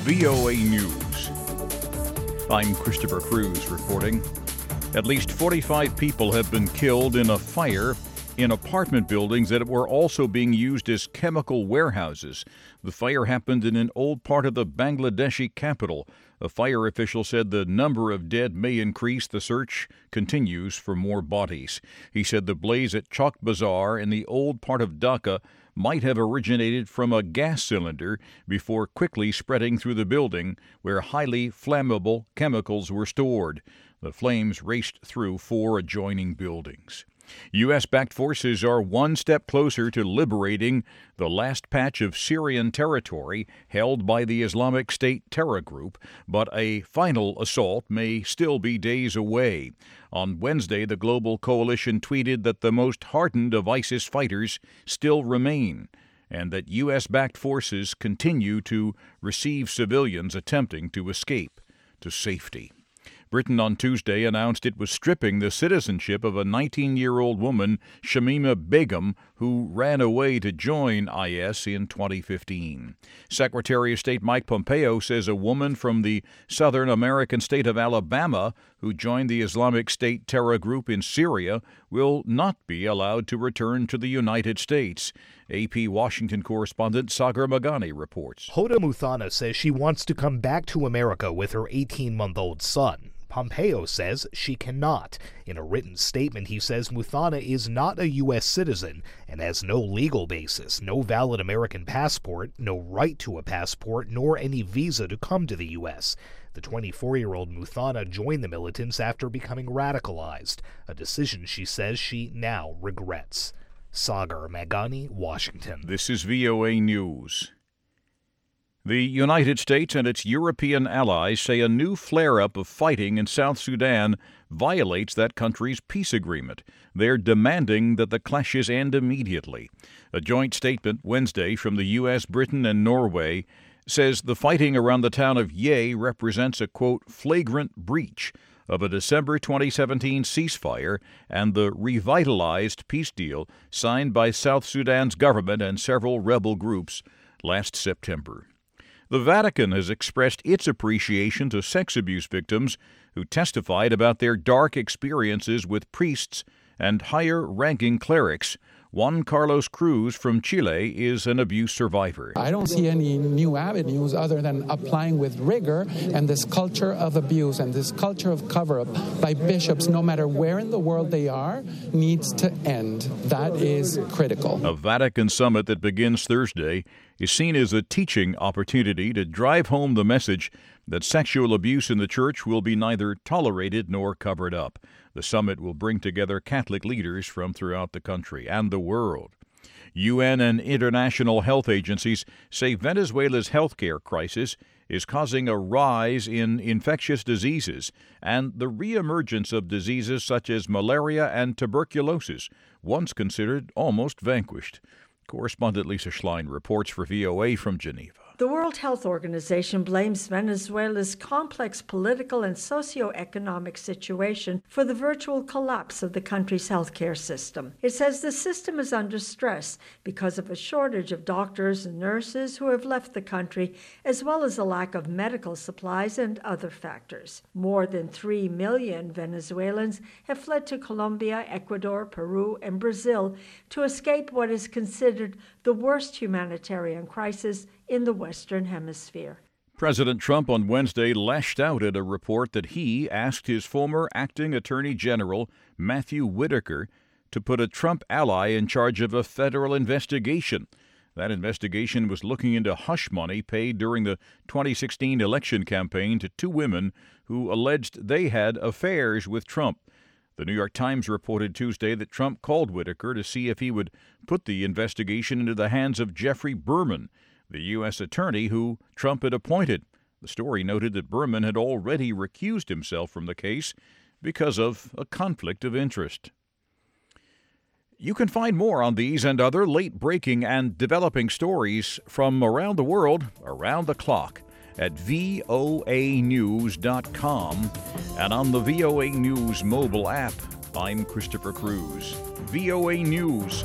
VOA News. I'm Christopher Cruz reporting. At least 45 people have been killed in a fire in apartment buildings that were also being used as chemical warehouses. The fire happened in an old part of the Bangladeshi capital. A fire official said the number of dead may increase. The search continues for more bodies. He said the blaze at Chowk Bazaar in the old part of Dhaka might have originated from a gas cylinder before quickly spreading through the building where highly flammable chemicals were stored. The flames raced through 4 adjoining buildings. U.S.-backed forces are one step closer to liberating the last patch of Syrian territory held by the Islamic State terror group, but a final assault may still be days away. On Wednesday, the global coalition tweeted that the most hardened of ISIS fighters still remain, and that U.S.-backed forces continue to receive civilians attempting to escape to safety. Britain on Tuesday announced it was stripping the citizenship of a 19-year-old woman, Shamima Begum, who ran away to join IS in 2015. Secretary of State Mike Pompeo says a woman from the southern American state of Alabama who joined the Islamic State terror group in Syria will not be allowed to return to the United States. AP Washington correspondent Sagar Magani reports. Hoda Muthana says she wants to come back to America with her 18-month-old son. Pompeo says she cannot. In a written statement, he says Muthana is not a U.S. citizen and has no legal basis, no valid American passport, no right to a passport, nor any visa to come to the U.S. The 24-year-old Muthana joined the militants after becoming radicalized, a decision she says she now regrets. Sagar Magani, Washington. This is VOA News. The United States and its European allies say a new flare-up of fighting in South Sudan violates that country's peace agreement. They're demanding that the clashes end immediately. A joint statement Wednesday from the U.S., Britain, and Norway says the fighting around the town of Ye represents a, quote, flagrant breach of a December 2017 ceasefire and the revitalized peace deal signed by South Sudan's government and several rebel groups last September. The Vatican has expressed its appreciation to sex abuse victims who testified about their dark experiences with priests and higher-ranking clerics. Juan Carlos Cruz from Chile is an abuse survivor. I don't see any new avenues other than applying with rigor, and this culture of abuse and this culture of cover-up by bishops, no matter where in the world they are, needs to end. That is critical. A Vatican summit that begins Thursday is seen as a teaching opportunity to drive home the message that sexual abuse in the church will be neither tolerated nor covered up. The summit will bring together Catholic leaders from throughout the country and the world. UN and international health agencies say Venezuela's healthcare crisis is causing a rise in infectious diseases and the reemergence of diseases such as malaria and tuberculosis, once considered almost vanquished. Correspondent Lisa Schlein reports for VOA from Geneva. The World Health Organization blames Venezuela's complex political and socio-economic situation for the virtual collapse of the country's healthcare system. It says the system is under stress because of a shortage of doctors and nurses who have left the country, as well as a lack of medical supplies and other factors. More than 3 million Venezuelans have fled to Colombia, Ecuador, Peru, and Brazil to escape what is considered the worst humanitarian crisis in the Western Hemisphere. President Trump on Wednesday lashed out at a report that he asked his former acting Attorney General, Matthew Whitaker, to put a Trump ally in charge of a federal investigation. That investigation was looking into hush money paid during the 2016 election campaign to 2 women who alleged they had affairs with Trump. The New York Times reported Tuesday that Trump called Whitaker to see if he would put the investigation into the hands of Jeffrey Berman, the U.S. attorney who Trump had appointed. The story noted that Berman had already recused himself from the case because of a conflict of interest. You can find more on these and other late-breaking and developing stories from around the world, around the clock, at voanews.com and on the VOA News mobile app. I'm Christopher Cruz. VOA News.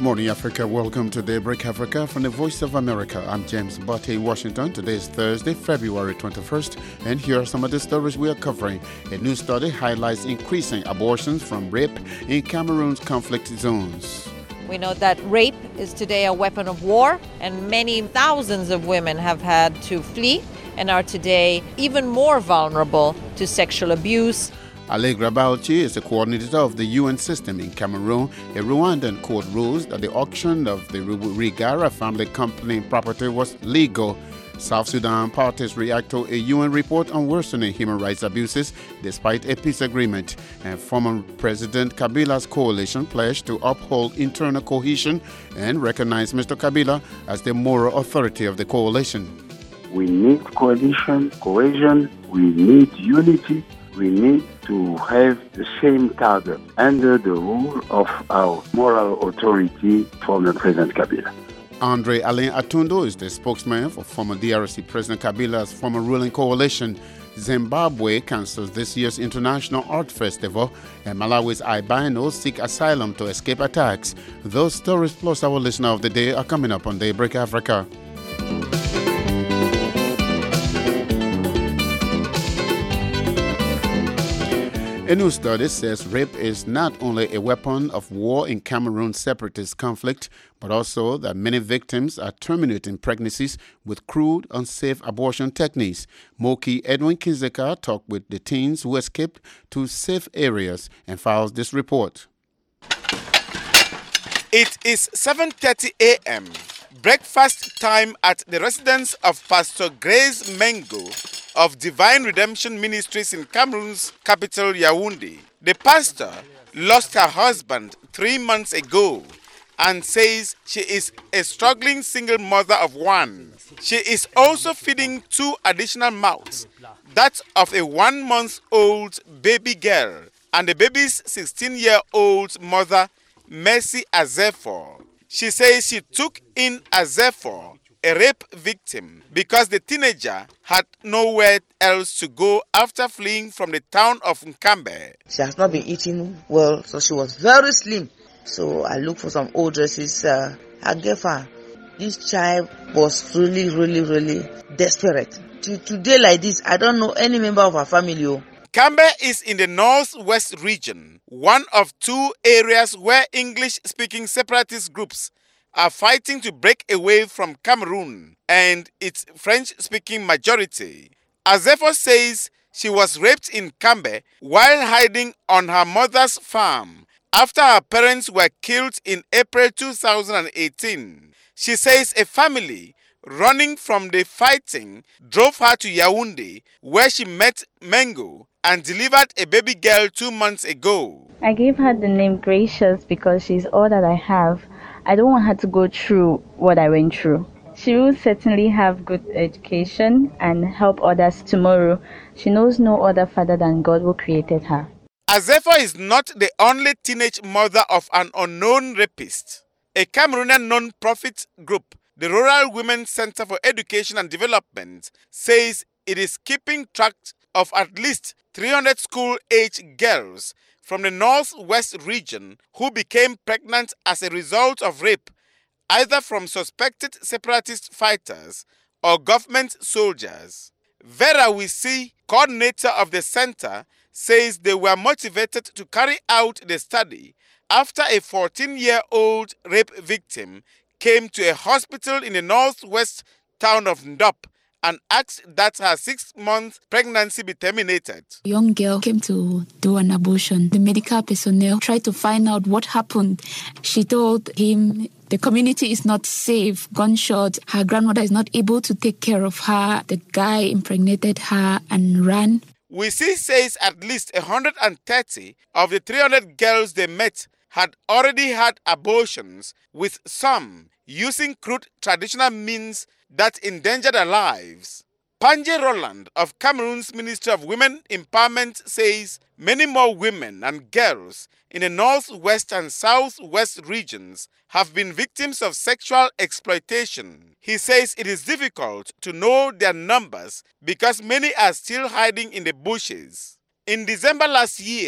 morning, Africa. Welcome to Daybreak Africa from the Voice of America. I'm James Botte in Washington. Today is Thursday, February 21st, and here are some of the stories we are covering. A new study highlights increasing abortions from rape in Cameroon's conflict zones. We know that rape is today a weapon of war, and many thousands of women have had to flee and are today even more vulnerable to sexual abuse. Allegra Bauchi is the coordinator of the UN system in Cameroon. A Rwandan court rules that the auction of the Rigara family company property was legal. South Sudan parties react to a UN report on worsening human rights abuses despite a peace agreement. And former President Kabila's coalition pledged to uphold internal cohesion and recognize Mr. Kabila as the moral authority of the coalition. We need coalition, cohesion, we need unity. We need to have the same target under the rule of our moral authority from the President Kabila. Andre Alain Atundo is the spokesman for former DRC President Kabila's former ruling coalition. Zimbabwe cancels this year's International Art Festival, and Malawi's albinos seek asylum to escape attacks. Those stories plus our listener of the day are coming up on Daybreak Africa. A new study says rape is not only a weapon of war in Cameroon's separatist conflict, but also that many victims are terminating pregnancies with crude, unsafe abortion techniques. Moki Edwin Kinzeka talked with the teens who escaped to safe areas and files this report. It is 7:30 a.m., breakfast time at the residence of Pastor Grace Mengo of Divine Redemption Ministries in Cameroon's capital, Yaoundé. The pastor lost her husband 3 months ago and says she is a struggling single mother of one. She is also feeding 2 additional mouths, that of a 1-month-old baby girl and the baby's 16-year-old mother, Mercy Azefor. She says she took in Azefor, a rape victim, because the teenager had nowhere else to go after fleeing from the town of Nkambe. She has not been eating well, so she was very slim. So I looked for some old dresses. I gave her. This child was really desperate. Till today like this, I don't know any member of her family. Nkambe is in the northwest region, one of 2 areas where English-speaking separatist groups are fighting to break away from Cameroon and its French-speaking majority. Azefo says she was raped in Nkambe while hiding on her mother's farm after her parents were killed in April 2018. She says a family running from the fighting drove her to Yaoundé, where she met Mengo and delivered a baby girl 2 months ago. I gave her the name Gracious because she's all that I have. I don't want her to go through what I went through. She will certainly have good education and help others tomorrow. She knows no other father than God who created her. Azefo is not the only teenage mother of an unknown rapist. A Cameroonian non-profit group, the Rural Women's Center for Education and Development, says it is keeping track of at least 300 school-age girls from the northwest region who became pregnant as a result of rape, either from suspected separatist fighters or government soldiers. Vera Wisi, coordinator of the center, says they were motivated to carry out the study after a 14-year-old rape victim came to a hospital in the northwest town of Ndop and asked that her 6-month pregnancy be terminated. A young girl came to do an abortion. The medical personnel tried to find out what happened. She told him the community is not safe, gunshot. Her grandmother is not able to take care of her. The guy impregnated her and ran. Wisi says at least 130 of the 300 girls they met had already had abortions, with some using crude traditional means that endanger their lives. Panje Roland of Cameroon's Ministry of Women Empowerment says many more women and girls in the northwest and southwest regions have been victims of sexual exploitation. He says it is difficult to know their numbers because many are still hiding in the bushes. In December last year,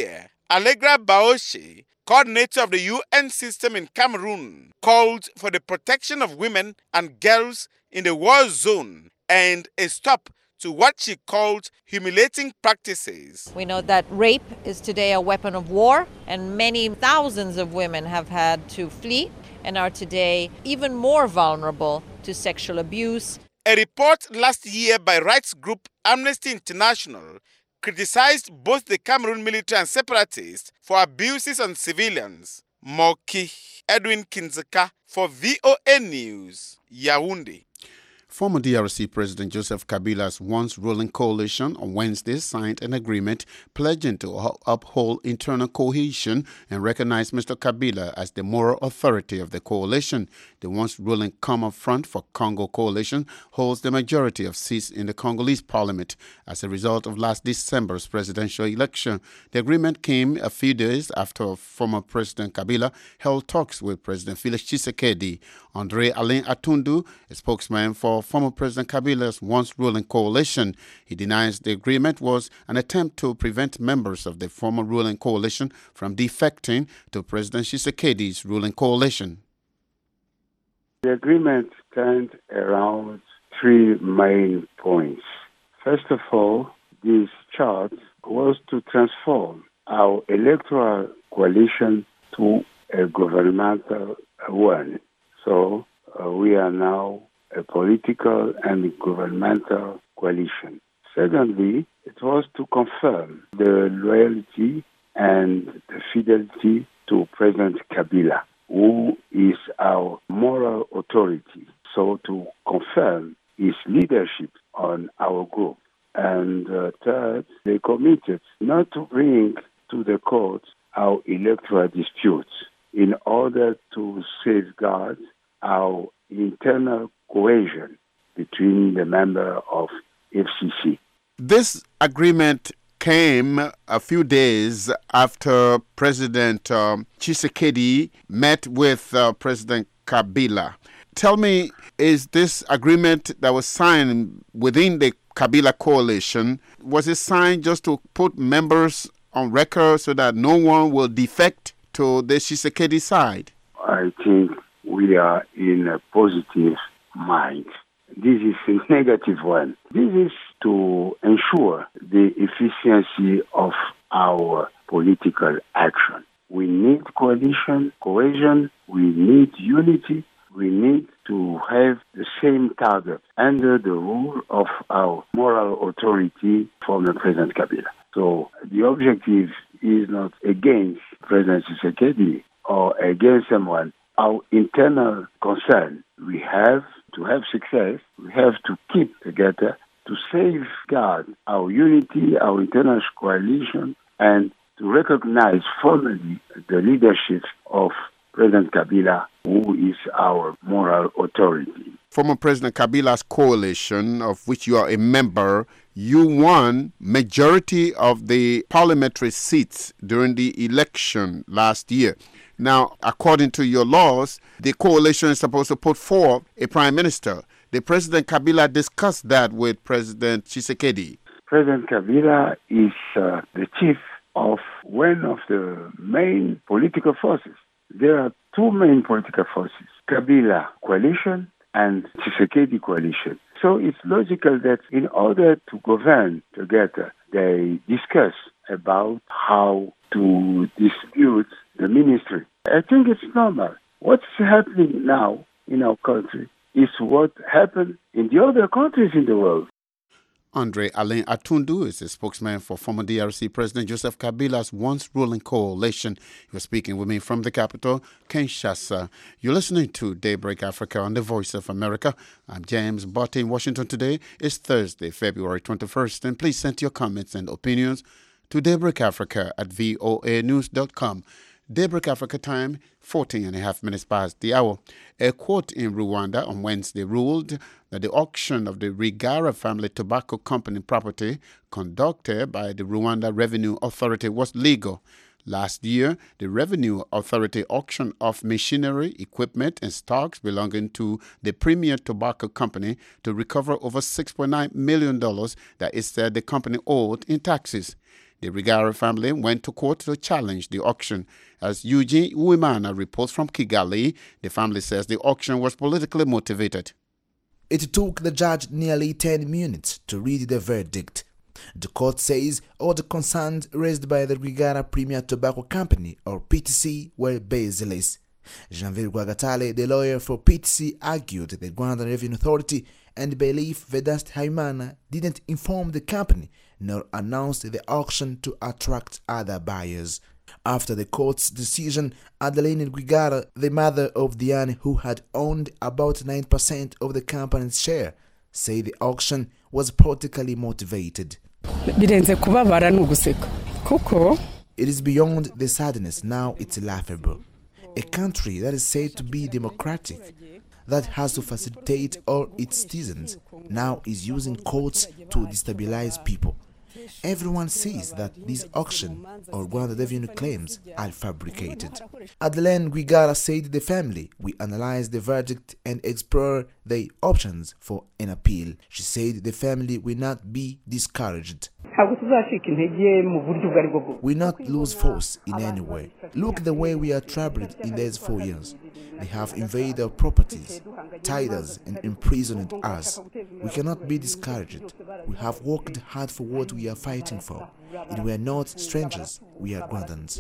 Allegra Baoshe, coordinator of the UN system in Cameroon, called for the protection of women and girls in the war zone and a stop to what she called humiliating practices. We know that rape is today a weapon of war, and many thousands of women have had to flee and are today even more vulnerable to sexual abuse. A report last year by rights group Amnesty International criticized both the Cameroon military and separatists for abuses on civilians. Moki Edwin Kinzeka for VOA News, Yaoundé. Former DRC President Joseph Kabila's once-ruling coalition on Wednesday signed an agreement pledging to uphold internal cohesion and recognize Mr. Kabila as the moral authority of the coalition. The once-ruling Common Front for Congo coalition holds the majority of seats in the Congolese parliament. As a result of last December's presidential election, the agreement came a few days after former President Kabila held talks with President Felix Tshisekedi. Andre Alain Atundu, a spokesman for former President Kabila's once-ruling coalition, he denies the agreement was an attempt to prevent members of the former ruling coalition from defecting to President Tshisekedi's ruling coalition. The agreement turned around three main points. First of all, this chart was to transform our electoral coalition to a governmental one. So we are now a political and governmental coalition. Secondly, it was to confirm the loyalty and the fidelity to President Kabila, who is our moral authority. So to confirm his leadership on our group. And third, they committed not to bring to the court our electoral disputes in order to safeguard our internal cohesion between the members of FCC. This agreement came a few days after President Tshisekedi met with President Kabila. Tell me, is this agreement that was signed within the Kabila coalition, was it signed just to put members on record so that no one will defect to the Tshisekedi side? I think we are in a positive mind. This is a negative one. This is to ensure the efficiency of our political action. We need coalition, cohesion, we need unity, we need to have the same target under the rule of our moral authority from the President Kabila. So the objective is not against President Tshisekedi or against someone. Our internal concern, we have to have success, we have to keep together to safeguard our unity, our internal coalition, and to recognize formally the leadership of President Kabila, who is our moral authority. Former President Kabila's coalition, of which you are a member, you won majority of the parliamentary seats during the election last year. Now, according to your laws, the coalition is supposed to put forth a prime minister. The President Kabila discussed that with President Tshisekedi. President Kabila is the chief of one of the main political forces. There are two main political forces, Kabila coalition and Tshisekedi coalition. So it's logical that in order to govern together, they discuss about how to distribute the ministry. I think it's normal. What's happening now in our country is what happened in the other countries in the world. Andre Alain Atundu is a spokesman for former DRC President Joseph Kabila's once-ruling coalition. He was speaking with me from the capital, Kinshasa. You're listening to Daybreak Africa on the Voice of America. I'm James Botte in Washington today. It's Thursday, February 21st, and please send your comments and opinions to daybreakafrica@voanews.com. Daybreak Africa time, 14 and a half minutes past the hour. A court in Rwanda on Wednesday ruled that the auction of the Rigara family tobacco company property conducted by the Rwanda Revenue Authority was legal. Last year, the Revenue Authority auctioned off machinery, equipment, and stocks belonging to the Premier Tobacco Company to recover over $6.9 million that it said the company owed in taxes. The Rigara family went to court to challenge the auction. As Eugene Uwimana reports from Kigali, the family says the auction was politically motivated. It took the judge nearly 10 minutes to read the verdict. The court says all the concerns raised by the Rigara Premier Tobacco Company, or PTC, were baseless. Janvier Gwagatale, the lawyer for PTC, argued that the Rwanda Revenue Authority and Bailiff Vedaste Habimana didn't inform the company nor announced the auction to attract other buyers. After the court's decision, Adeline Rwigara, the mother of Diane, who had owned about 9% of the company's share, said the auction was politically motivated. It is beyond the sadness, now it's laughable. A country that is said to be democratic, that has to facilitate all its citizens, now is using courts to destabilize people. Everyone sees that this auction or Rwanda Revenue claims are fabricated. Adeline Rwigara said the family will analyze the verdict and explore the options for an appeal. She said the family will not be discouraged. We not lose force in any way. Look the way we are troubled in these 4 years. They have invaded our properties, tied us and imprisoned us. We cannot be discouraged. We have worked hard for what we are fighting for. And we are not strangers, we are Rwandans.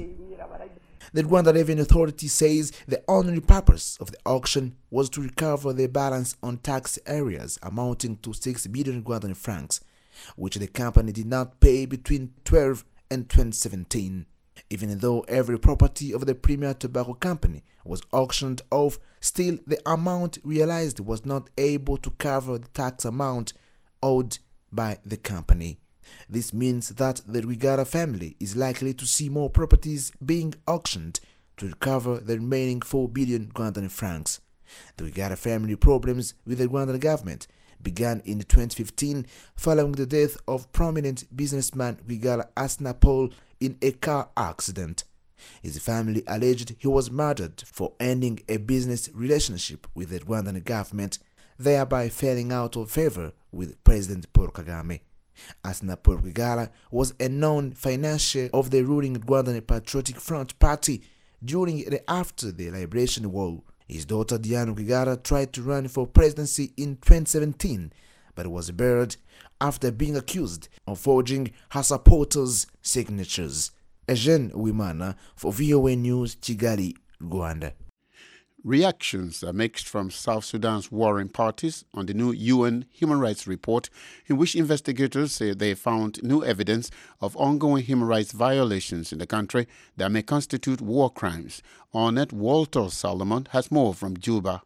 The Rwanda Revenue Authority says the only purpose of the auction was to recover the balance on tax areas amounting to 6 billion Rwandan francs, which the company did not pay between 2012 and 2017. Even though every property of the Premier Tobacco Company was auctioned off, still the amount realized was not able to cover the tax amount owed by the company. This means that the Rwigara family is likely to see more properties being auctioned to recover the remaining 4 billion Rwandan francs. The Rwigara family problems with the Rwandan government began in 2015 following the death of prominent businessman Rwigara Asnah Paul in a car accident. His family alleged he was murdered for ending a business relationship with the Rwandan government, thereby falling out of favor with President Paul Kagame. Asnah Paul Rwigara was a known financier of the ruling Rwandan Patriotic Front Party during and after the Liberation War. His daughter Diane Rwigara tried to run for presidency in 2017, but was buried after being accused of forging her supporters' signatures. Eugene Uwimana for VOA News, Kigali, Rwanda. Reactions are mixed from South Sudan's warring parties on the new UN Human Rights Report, in which investigators say they found new evidence of ongoing human rights violations in the country that may constitute war crimes. Ornette Walter Solomon has more from Juba.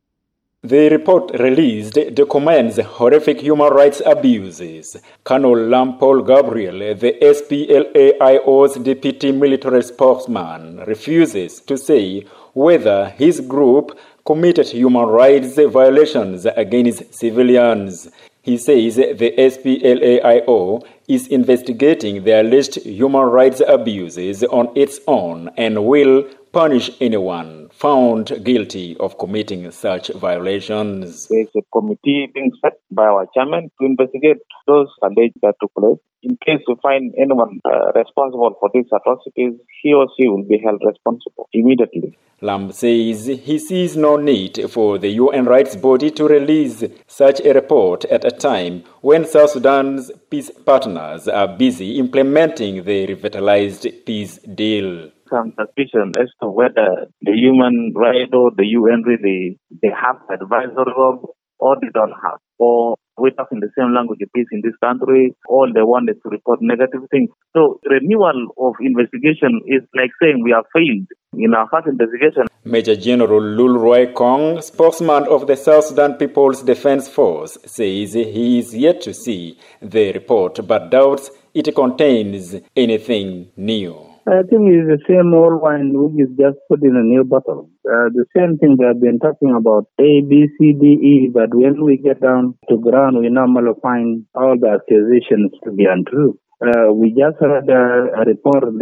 The report released documents horrific human rights abuses. Colonel Lampol Gabriel, the SPLA-IO's deputy military spokesman, refuses to say whether his group committed human rights violations against civilians. He says the SPLA-IO is investigating the alleged human rights abuses on its own and will punish anyone found guilty of committing such violations. There is a committee being set by our chairman to investigate those alleged that took place. In case we find anyone responsible for these atrocities, he or she will be held responsible immediately. Lamb says he sees no need for the UN rights body to release such a report at a time when South Sudan's peace partners are busy implementing the revitalized peace deal. Some suspicion as to whether the human rights or the UN really they have advisory role or they don't have. Or we talk in the same language of peace in this country, all they want is to report negative things. So renewal of investigation is like saying we have failed in our first investigation. Major General Lul Roy Kong, spokesman of the South Sudan People's Defense Force, says he is yet to see the report but doubts it contains anything new. I think it's the same old one which is just put in a new bottle. The same thing they have been talking about, A, B, C, D, E, but when we get down to ground, we normally find all the accusations to be untrue. We just read a report released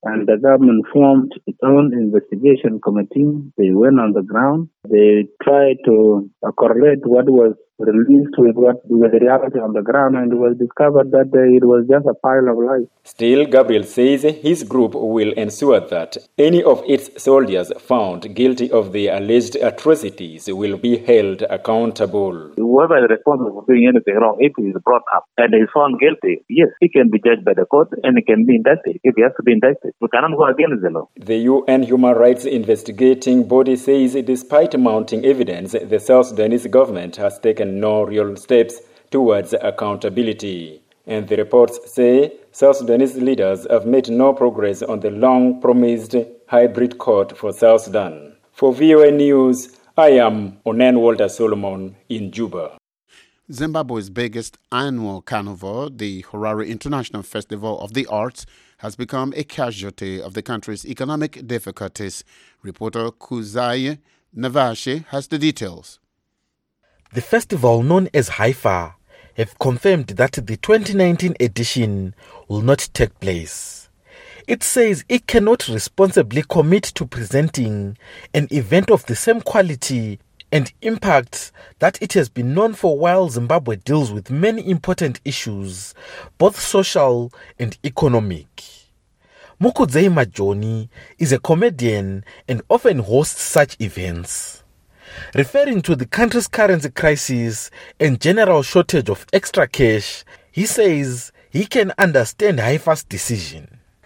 And the government formed its own investigation committee. They went on the ground. They tried to correlate what was released with the reality on the ground, and it was discovered that it was just a pile of lies. Still, Gabriel says his group will ensure that any of its soldiers found guilty of the alleged atrocities will be held accountable. Whoever is responsible for doing anything wrong, if he is brought up and is found guilty, yes, he can be judged by the court and he can be indicted if he has to be indicted. We cannot go against the law. The UN Human Rights Investigating Body says despite mounting evidence, the South Sudanese government has taken no real steps towards accountability. And the reports say South Sudanese leaders have made no progress on the long-promised hybrid court for South Sudan. For VOA News, I am Onen Walter Solomon in Juba. Zimbabwe's biggest annual carnival, the Harare International Festival of the Arts, has become a casualty of the country's economic difficulties. Reporter Kuzai Navashe has the details. The festival, known as Haifa, have confirmed that the 2019 edition will not take place. It says it cannot responsibly commit to presenting an event of the same quality and impact that it has been known for while Zimbabwe deals with many important issues, both social and economic. Mukudzei Majoni is a comedian and often hosts such events. Referring to the country's currency crisis and general shortage of extra cash, he says he can understand Haifa's decision.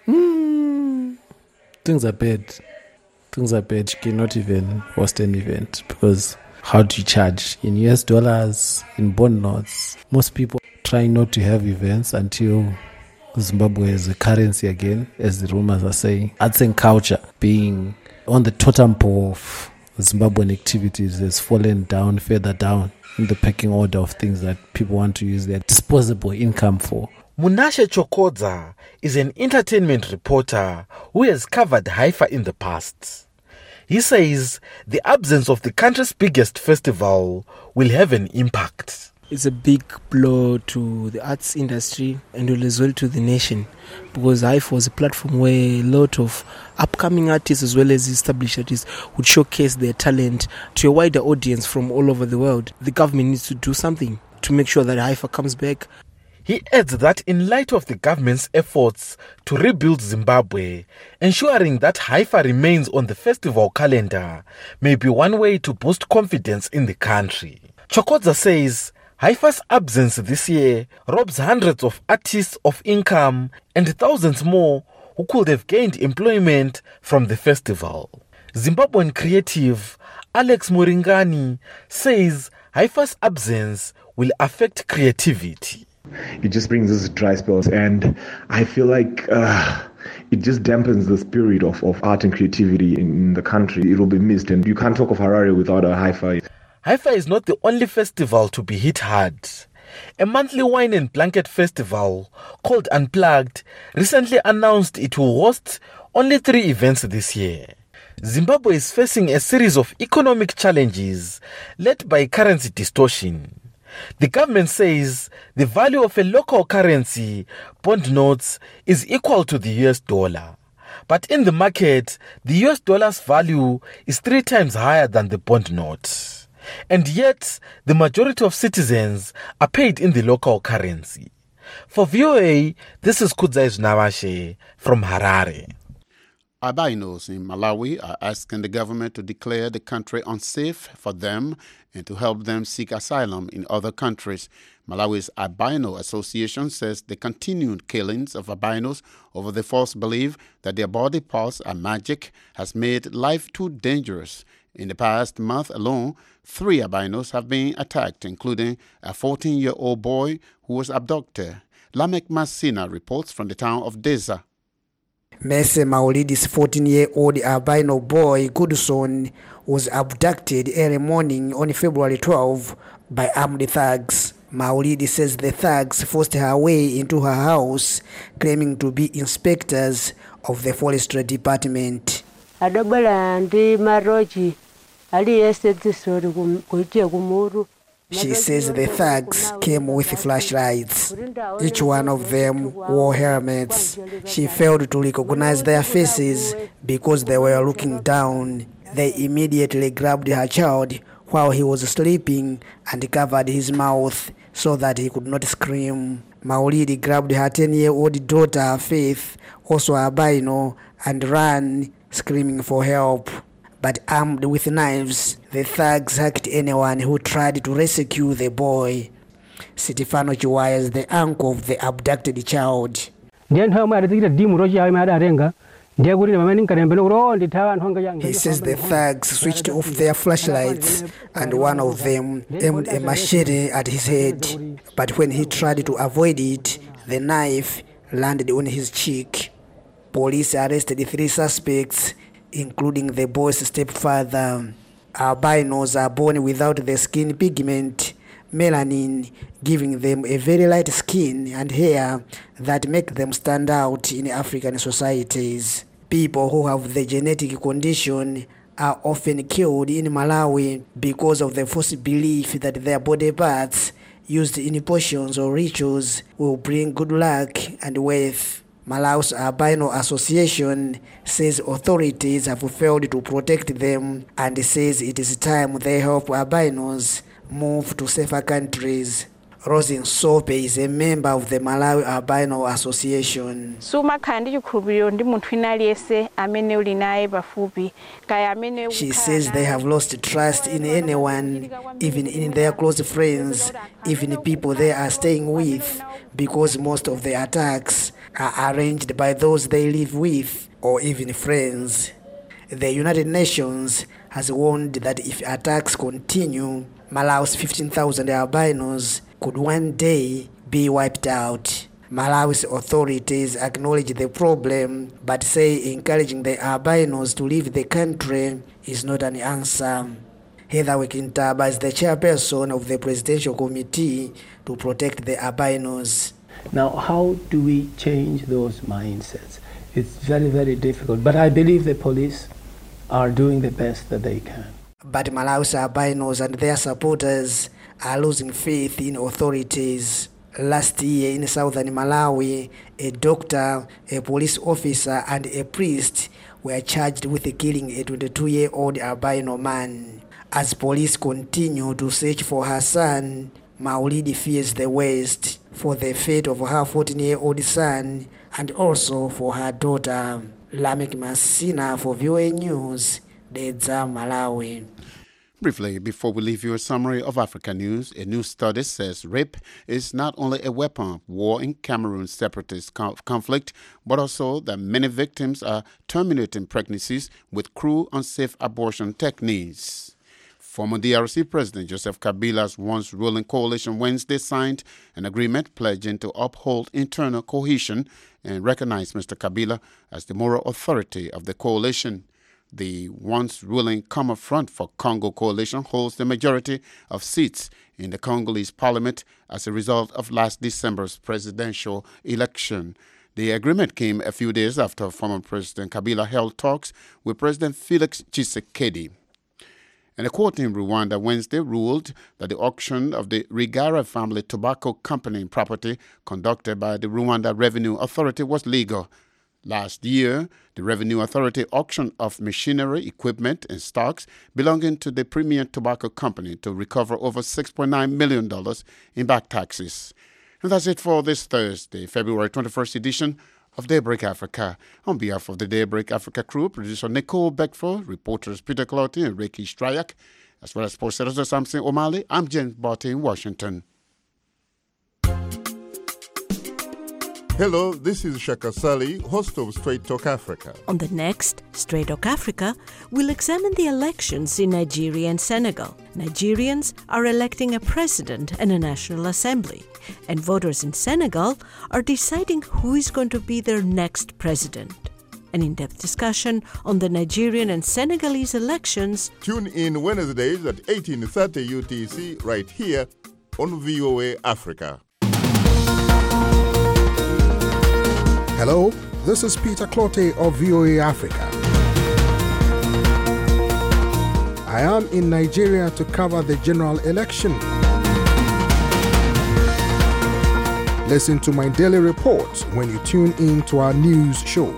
Things are bad. You cannot even host an event because how do you charge? In US dollars, in bond notes. Most people try not to have events until Zimbabwe is a currency again, as the rumors are saying. Arts and culture being on the totem pole of Zimbabwean activities has fallen down, further down in the pecking order of things that people want to use their disposable income for. Munashe Chokodza is an entertainment reporter who has covered Haifa in the past. He says the absence of the country's biggest festival will have an impact. It's a big blow to the arts industry and will as well to the nation, because Haifa was a platform where a lot of upcoming artists as well as established artists would showcase their talent to a wider audience from all over the world. The government needs to do something to make sure that Haifa comes back. He adds that in light of the government's efforts to rebuild Zimbabwe, ensuring that Haifa remains on the festival calendar may be one way to boost confidence in the country. Chokodza says Haifa's absence this year robs hundreds of artists of income and thousands more who could have gained employment from the festival. Zimbabwean creative Alex Muringani says Haifa's absence will affect creativity. It just brings us dry spells, and I feel like it just dampens the spirit of art and creativity in the country. It will be missed, and you can't talk of Harare without a Haifa. Haifa is not the only festival to be hit hard. A monthly wine and blanket festival called Unplugged recently announced it will host only 3 events this year. Zimbabwe is facing a series of economic challenges led by currency distortion. The government says the value of a local currency, bond notes, is equal to the US dollar. But in the market, the US dollar's value is 3 times higher than the bond note. And yet, the majority of citizens are paid in the local currency. For VOA, this is Kudzai Navashe from Harare. Albinos in Malawi are asking the government to declare the country unsafe for them and to help them seek asylum in other countries. Malawi's Albino Association says the continued killings of albinos over the false belief that their body parts are magic has made life too dangerous. In the past month alone, 3 albinos have been attacked, including a 14-year-old boy who was abducted. Lamek Masina reports from the town of Deza. Mese Maulid's 14-year-old albino boy Goodson was abducted early morning on February 12 by armed thugs. Maulidi says the thugs forced her way into her house, claiming to be inspectors of the forestry department. She says the thugs came with flashlights. Each one of them wore helmets. She failed to recognize their faces because they were looking down. They immediately grabbed her child while he was sleeping and covered his mouth so that he could not scream. Maulidi grabbed her 10-year-old daughter, Faith, also albino, and ran, screaming for help. But armed with knives, the thugs hacked anyone who tried to rescue the boy. Stefano Chiwaya is the uncle of the abducted child. He says the thugs switched off their flashlights and one of them aimed a machete at his head. But when he tried to avoid it, the knife landed on his cheek. Police arrested 3 suspects, including the boy's stepfather. Albinos are born without the skin pigment, melanin, giving them a very light skin and hair that make them stand out in African societies. People who have the genetic condition are often killed in Malawi because of the false belief that their body parts used in potions or rituals will bring good luck and wealth. Malawi's Albino Association says authorities have failed to protect them and says it is time they help albinos move to safer countries. Rosin Sope is a member of the Malawi Albino Association. She says they have lost trust in anyone, even in their close friends, even people they are staying with, because most of the attacks are arranged by those they live with or even friends. The United Nations has warned that if attacks continue, Malawi's 15,000 albinos could one day be wiped out. Malawi's authorities acknowledge the problem but say encouraging the albinos to leave the country is not an answer. Heather Wekintaba is the chairperson of the Presidential Committee to protect the albinos. Now, how do we change those mindsets? It's very, very difficult, but I believe the police are doing the best that they can. But Malawi's albinos and their supporters are losing faith in authorities. Last year in southern Malawi, a doctor, a police officer, and a priest were charged with killing a 22-year-old albino man. As police continue to search for her son, Maulidi fears the worst for the fate of her 14-year-old son and also for her daughter. Lamek Masina for VOA News, Dedza, Malawi. Briefly, before we leave you a summary of Africa news, a new study says rape is not only a weapon of war in Cameroon's separatist conflict, but also that many victims are terminating pregnancies with cruel, unsafe abortion techniques. Former DRC President Joseph Kabila's once ruling coalition Wednesday signed an agreement pledging to uphold internal cohesion and recognize Mr. Kabila as the moral authority of the coalition. The once ruling Common Front for Congo coalition holds the majority of seats in the Congolese parliament as a result of last December's presidential election. The agreement came a few days after former President Kabila held talks with President Felix Tshisekedi. And a court in Rwanda Wednesday ruled that the auction of the Rigara family tobacco company property conducted by the Rwanda Revenue Authority was legal. Last year, the Revenue Authority auctioned off machinery, equipment, and stocks belonging to the Premier Tobacco Company to recover over $6.9 million in back taxes. And that's it for this Thursday, February 21st edition of Daybreak Africa. On behalf of the Daybreak Africa crew, producer Nicole Beckford, reporters Peter Clotty and Ricky Strayak, as well as sports editor Samson O'Malley, I'm James Barty in Washington. Hello, this is Shaka Sali, host of Straight Talk Africa. On the next Straight Talk Africa, we'll examine the elections in Nigeria and Senegal. Nigerians are electing a president and a national assembly, and voters in Senegal are deciding who is going to be their next president. An in-depth discussion on the Nigerian and Senegalese elections. Tune in Wednesdays at 18:30 UTC right here on VOA Africa. Hello, this is Peter Clotte of VOA Africa. I am in Nigeria to cover the general election. Listen to my daily reports when you tune in to our news shows.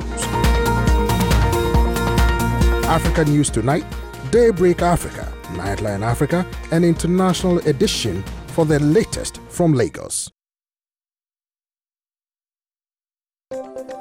Africa News Tonight, Daybreak Africa, Nightline Africa, and International Edition for the latest from Lagos.